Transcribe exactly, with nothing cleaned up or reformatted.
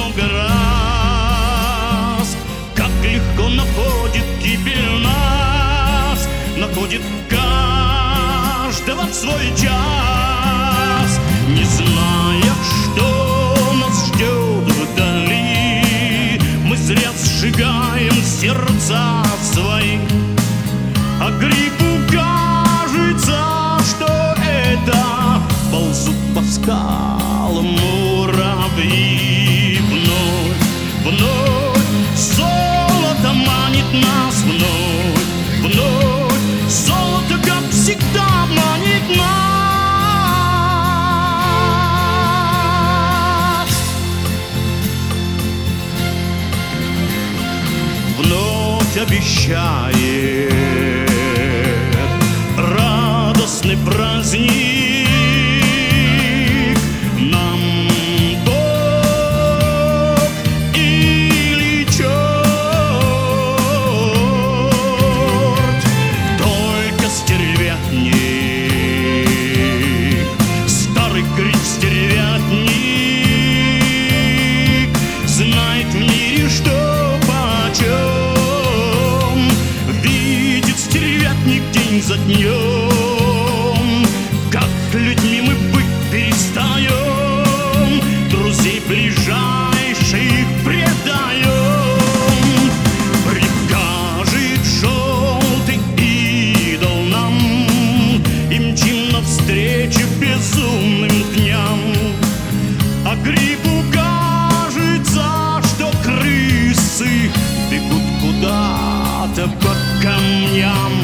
много раз, как легко находит гибель нас, находит каждого в свой час, не зная, что нас ждет вдали. Мы зря сжигаем сердца свои, а грибу кажется, что это ползут по скалам муравьи. Вновь, вновь золото манит нас, вновь, вновь золото, как всегда, манит нас. Вновь обещает радостный праздник нам Бог или черт. Только стервятник, старый крик стервятник, знает в мире, что почем. Видит стервятник день за днем, как людьми мы быть перестаем, друзей ближайших предаем. Прикажет желтый идол нам, и мчим навстречу безумным дням, а грибу кажется, что крысы бегут куда-то по камням.